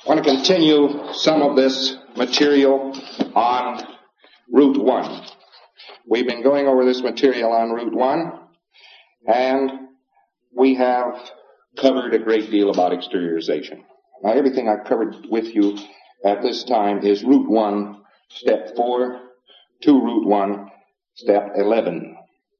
I want to continue some of this material on Route 1. We've been going over this material on Route 1, and we have covered a great deal about exteriorization. Now, everything I've covered with you at this time is Route 1, Step 4, to Route 1, Step 11.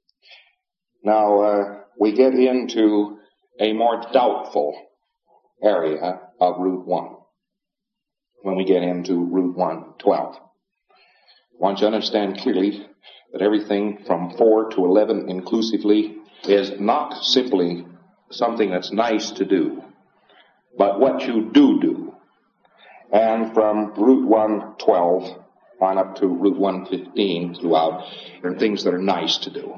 Now, we get into a more doubtful area of Route 1 when we get into Route 112. I want you to understand clearly that everything from 4 to 11 inclusively is not simply something that's nice to do, but what you do. And from Route 112 on up to Route 115 throughout, there are things that are nice to do.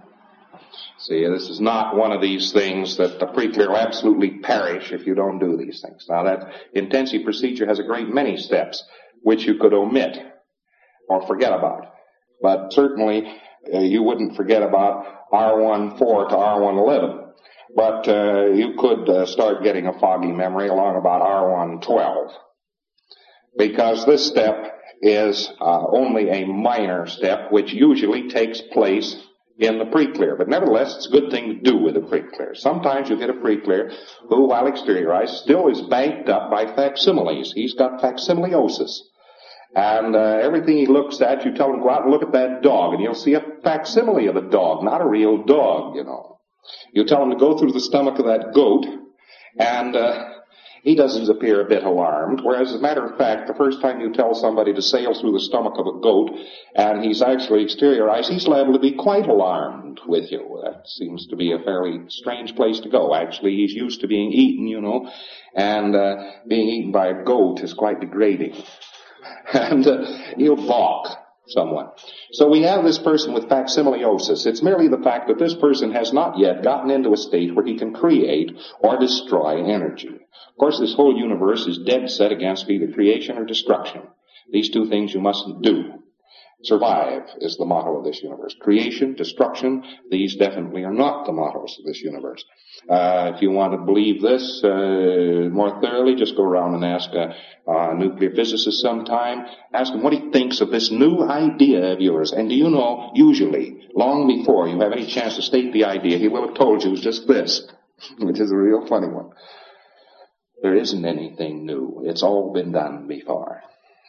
See, this is not one of these things that the pre-clear will absolutely perish if you don't do these things. Now, that intensive procedure has a great many steps which you could omit or forget about. But certainly, you wouldn't forget about R14 to R111. But you could start getting a foggy memory along about R112. Because this step is only a minor step which usually takes place in the pre-clear. But nevertheless, it's a good thing to do with a pre-clear. Sometimes you get a pre-clear who, while exteriorized, still is banked up by facsimiles. He's got facsimiliosis. And everything he looks at, you tell him, go out and look at that dog, and you'll see a facsimile of a dog, not a real dog, you know. You tell him to go through the stomach of that goat, and he doesn't appear a bit alarmed, whereas, as a matter of fact, the first time you tell somebody to sail through the stomach of a goat, and he's actually exteriorized, he's liable to be quite alarmed with you. That seems to be a fairly strange place to go. Actually, he's used to being eaten, you know, and being eaten by a goat is quite degrading. And he'll balk somewhat. So we have this person with facsimiliosis. It's merely the fact that this person has not yet gotten into a state where he can create or destroy energy. Of course, this whole universe is dead set against either creation or destruction. These two things you mustn't do. Survive is the motto of this universe. Creation, destruction, these definitely are not the mottos of this universe. If you want to believe this more thoroughly, just go around and ask a nuclear physicist sometime. Ask him what he thinks of this new idea of yours. And do you know, usually, long before you have any chance to state the idea, he will have told you just this, which is a real funny one. There isn't anything new. It's all been done before.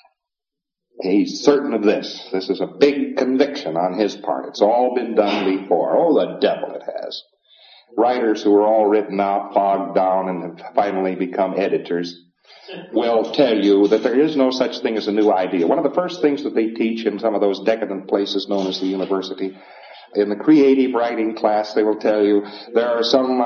He's certain of this. This is a big conviction on his part. It's all been done before. Oh, the devil it has. Writers who are all written out, bogged down, and have finally become editors will tell you that there is no such thing as a new idea. One of the first things that they teach in some of those decadent places known as the university, in the creative writing class, they will tell you there are some,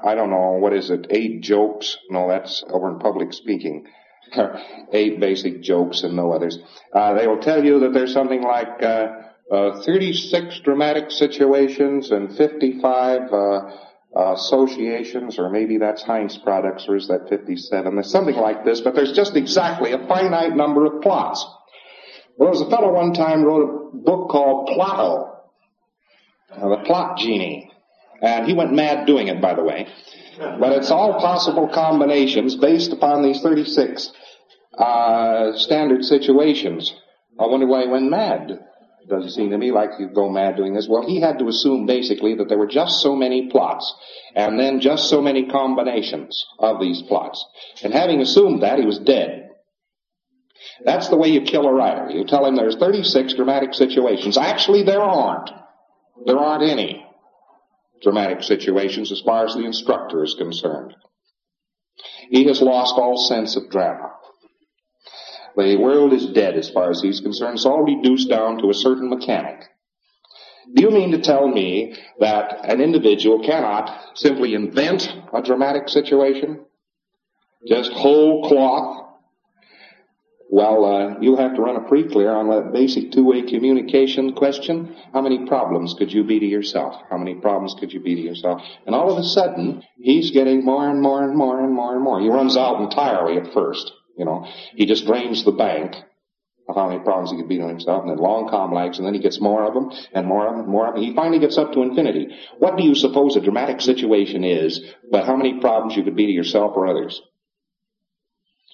8 jokes. No, that's over in public speaking. 8 basic jokes and no others. They will tell you that there's something like 36 dramatic situations and 55 associations, or maybe that's Heinz products, or is that 57? There's something like this, but there's just exactly a finite number of plots. Well, there was a fellow one time wrote a book called Plotto, the Plot Genie, and he went mad doing it, by the way. But it's all possible combinations based upon these 36 standard situations. I wonder why he went mad. It doesn't seem to me like he'd go mad doing this. Well, he had to assume basically that there were just so many plots and then just so many combinations of these plots. And having assumed that, he was dead. That's the way you kill a writer. You tell him there's 36 dramatic situations. Actually, there aren't. There aren't any dramatic situations as far as the instructor is concerned. He has lost all sense of drama. The world is dead as far as he's concerned. It's all reduced down to a certain mechanic. Do you mean to tell me that an individual cannot simply invent a dramatic situation? Just whole cloth? Well, you'll have to run a pre-clear on that basic two-way communication question. How many problems could you be to yourself? How many problems could you be to yourself? And all of a sudden, he's getting more and more and more and more and more. He runs out entirely at first, you know. He just drains the bank of how many problems he could be to himself, and then long lags, and then he gets more of them, and more of them, and more of them. He finally gets up to infinity. What do you suppose a dramatic situation is, but how many problems you could be to yourself or others?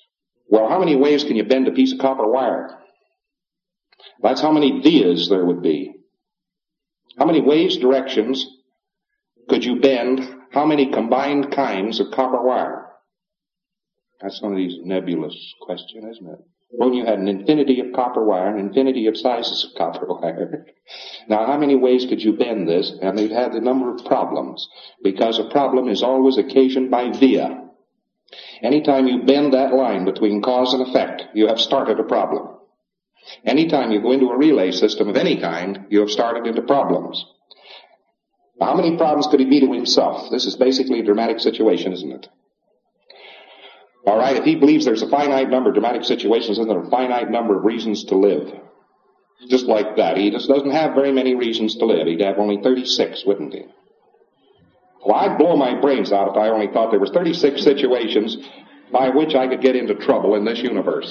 Well, how many ways can you bend a piece of copper wire? That's how many vias there would be. How many ways, directions could you bend? How many combined kinds of copper wire? That's one of these nebulous questions, isn't it? When you had an infinity of copper wire, an infinity of sizes of copper wire. Now, how many ways could you bend this? And they'd have a number of problems, because a problem is always occasioned by via. Anytime you bend that line between cause and effect, you have started a problem. Anytime you go into a relay system of any kind, you have started into problems. Now, how many problems could he be to himself? This is basically a dramatic situation, isn't it? All right, if he believes there's a finite number of dramatic situations, then there are a finite number of reasons to live. Just like that. He just doesn't have very many reasons to live. He'd have only 36, wouldn't he? Well, I'd blow my brains out if I only thought there was 36 situations by which I could get into trouble in this universe.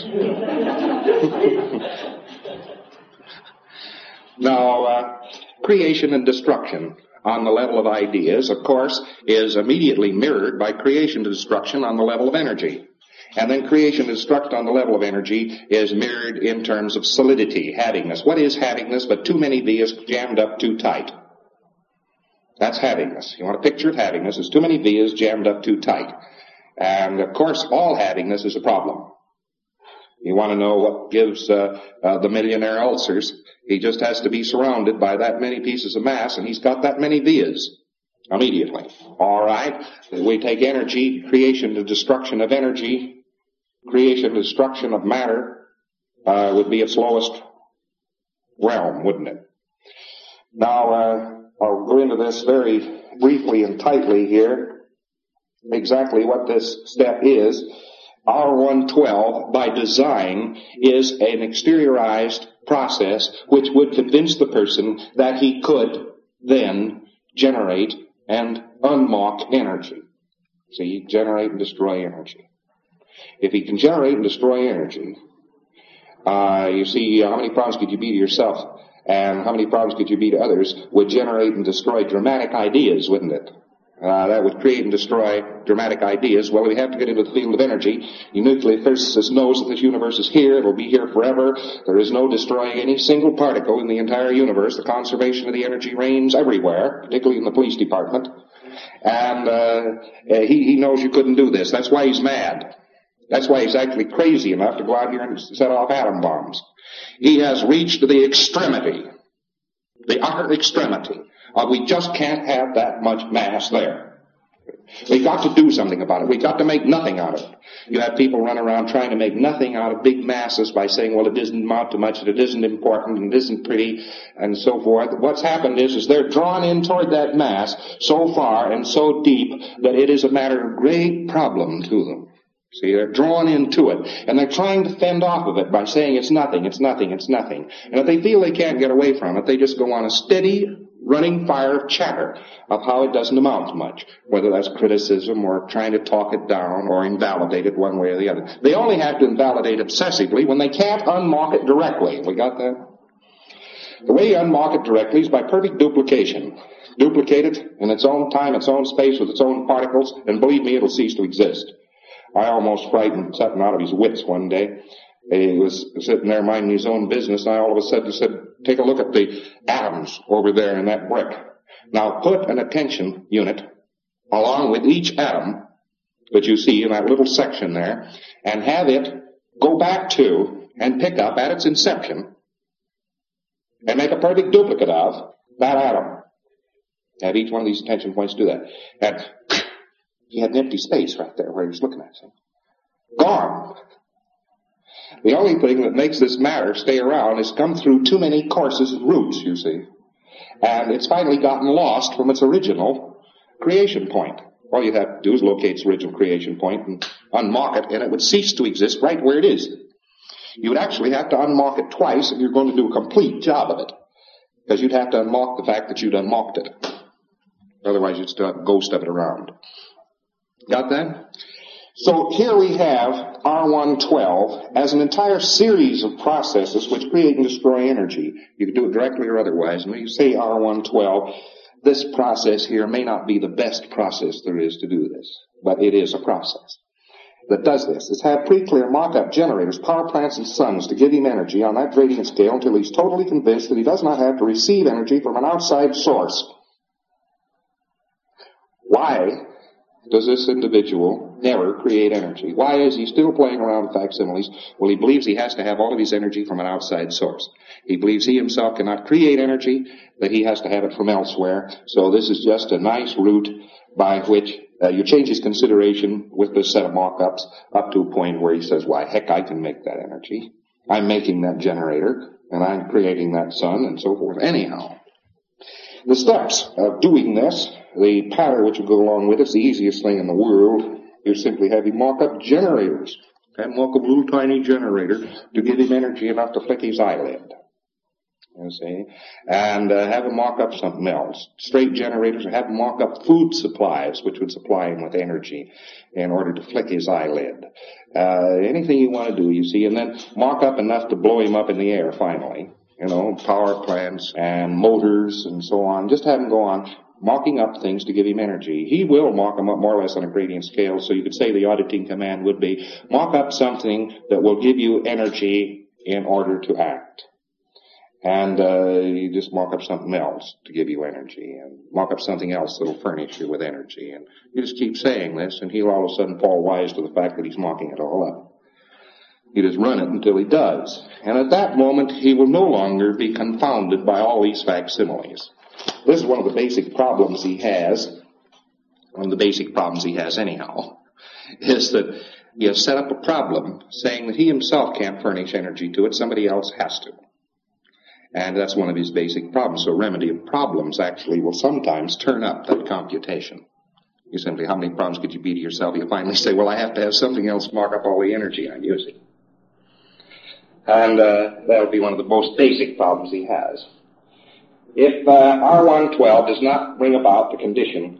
Now, creation and destruction on the level of ideas, of course, is immediately mirrored by creation and destruction on the level of energy. And then creation and destruction on the level of energy is mirrored in terms of solidity, havingness. What is havingness but too many vias jammed up too tight? That's havingness. You want to picture of havingness as too many vias jammed up too tight. And, of course, all havingness is a problem. You want to know what gives the millionaire ulcers? He just has to be surrounded by that many pieces of mass, and he's got that many vias immediately. All right? We take energy, creation to destruction of energy, creation to destruction of matter would be its lowest realm, wouldn't it? Now, I'll go into this very briefly and tightly here, exactly what this step is. R112, by design, is an exteriorized process which would convince the person that he could then generate and unmock energy. See, generate and destroy energy. If he can generate and destroy energy, you see, how many problems could you be to yourself and how many problems could you be to others would generate and destroy dramatic ideas, wouldn't it? That would create and destroy dramatic ideas. Well, we have to get into the field of energy. The nuclear physicist knows that this universe is here. It'll be here forever. There is no destroying any single particle in the entire universe. The conservation of the energy reigns everywhere, particularly in the police department. And he knows you couldn't do this. That's why he's mad. That's why he's actually crazy enough to go out here and set off atom bombs. He has reached the extremity, the utter extremity. We just can't have that much mass there. We've got to do something about it. We've got to make nothing out of it. You have people run around trying to make nothing out of big masses by saying, well, it doesn't amount to much, and it isn't important, and it isn't pretty, and so forth. What's happened is they're drawn in toward that mass so far and so deep that it is a matter of great problem to them. See, they're drawn into it, and they're trying to fend off of it by saying it's nothing, it's nothing, it's nothing. And if they feel they can't get away from it, they just go on a steady running fire of chatter of how it doesn't amount to much, whether that's criticism or trying to talk it down or invalidate it one way or the other. They only have to invalidate obsessively when they can't unmock it directly. We got that? The way you unmock it directly is by perfect duplication. Duplicate it in its own time, its own space, with its own particles, and believe me, it'll cease to exist. I almost frightened something out of his wits one day. He was sitting there minding his own business, and I all of a sudden said, take a look at the atoms over there in that brick. Now put an attention unit along with each atom that you see in that little section there, and have it go back to and pick up at its inception and make a perfect duplicate of that atom. Have each one of these attention points do that. And he had an empty space right there where he was looking at it. Gone. The only thing that makes this matter stay around is come through too many courses and routes, you see. And it's finally gotten lost from its original creation point. All you have to do is locate its original creation point and unmock it, and it would cease to exist right where it is. You would actually have to unmock it twice if you're going to do a complete job of it, because you'd have to unmock the fact that you'd unmocked it. Otherwise, you'd still have a ghost of it around. Got that? So here we have R112 as an entire series of processes which create and destroy energy. You can do it directly or otherwise. And when you say R112, this process here may not be the best process there is to do this, but it is a process. that does this is have pre-clear mock-up generators, power plants, and suns to give him energy on that gradient scale until he's totally convinced that he does not have to receive energy from an outside source. Why does this individual never create energy? Why is he still playing around with facsimiles? Well, he believes he has to have all of his energy from an outside source. He believes he himself cannot create energy, that he has to have it from elsewhere. So this is just a nice route by which you change his consideration with this set of mock-ups up to a point where he says, why, heck, I can make that energy. I'm making that generator, and I'm creating that sun, and so forth. Anyhow, the steps of doing this, the pattern which will go along with it, is the easiest thing in the world. You simply have him mock-up generators. Have him mock up a little tiny generator to give him energy enough to flick his eyelid. You see, and have him mock up something else. Straight generators, or have him mock up food supplies, which would supply him with energy in order to flick his eyelid. Anything you want to do, you see, and then mock up enough to blow him up in the air finally. You know, power plants and motors and so on. Just have him go on mocking up things to give him energy. He will mock them up more or less on a gradient scale, so you could say the auditing command would be, mock up something that will give you energy in order to act. And you just mock up something else to give you energy, and mock up something else that will furnish you with energy. And you just keep saying this, and he'll all of a sudden fall wise to the fact that he's mocking it all up. You just run it until he does. And at that moment, he will no longer be confounded by all these facsimiles. This is one of the basic problems he has, one of the basic problems he has anyhow, is that he has set up a problem saying that he himself can't furnish energy to it, somebody else has to. And that's one of his basic problems. So remedy of problems actually will sometimes turn up that computation. You simply, how many problems could you be to yourself? You finally say, well, I have to have something else mark up all the energy I'm using. And that'll be one of the most basic problems he has. If R112 does not bring about the condition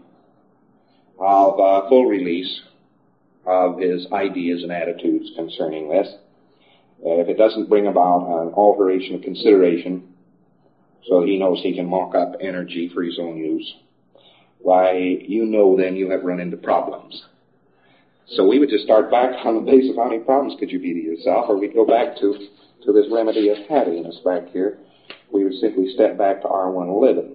of full release of his ideas and attitudes concerning this, if it doesn't bring about an alteration of consideration so that he knows he can mock up energy for his own use, why, you know then you have run into problems. So we would just start back on the base of how many problems could you be to yourself, or we'd go back to this remedy of happiness back here. We would simply step back to R111.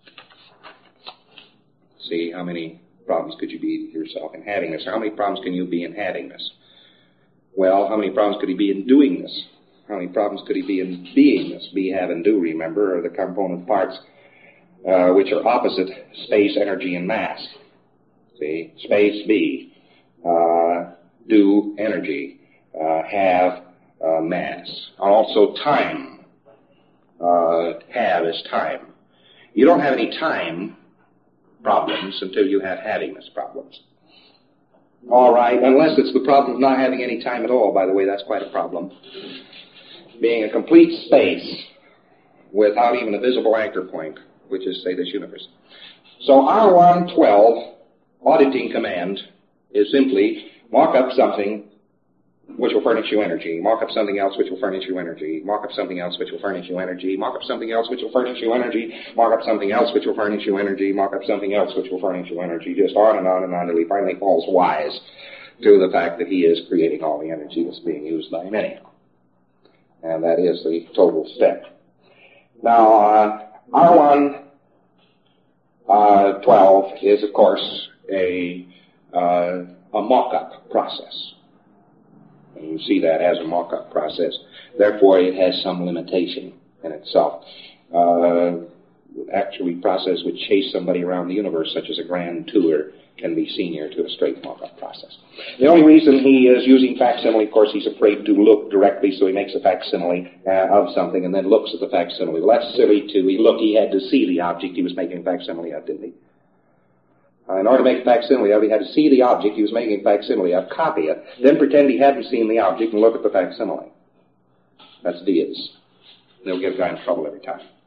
See, how many problems could you be to yourself in having this? Or how many problems can you be in having this? Well, how many problems could he be in doing this? How many problems could he be in being this? Be, have, and do, remember, are the component parts which are opposite space, energy, and mass. See, space, be, do, energy, have, mass. Also time. Have is time. You don't have any time problems until you have havingness problems. All right, unless it's the problem of not having any time at all. By the way, that's quite a problem. Being a complete space without even a visible anchor point, which is, say, this universe. So R112 auditing command is simply mark up something which will furnish you energy, mark up something else which will furnish you energy, mark up something else which will furnish you energy, mark up something else which will furnish you energy, mark up something else which will furnish you energy, mark up something else which will furnish you energy, just on and on and on until he finally falls wise to the fact that he is creating all the energy that's being used by him anyhow. And that is the total step. Now, R112 is, of course, a mock-up process. And you see that as a mock-up process. Therefore, it has some limitation in itself. Actually, process would chase somebody around the universe, such as a grand tour, can be senior to a straight mock-up process. The only reason he is using facsimile, of course, he's afraid to look directly, so he makes a facsimile of something and then looks at the facsimile. Well, that's silly, too. He had to see the object he was making a facsimile of, didn't he? In order to make a facsimile of, he had to see the object he was making a facsimile of, copy it, then pretend he hadn't seen the object and look at the facsimile. That's Diaz. They'll get a guy in trouble every time.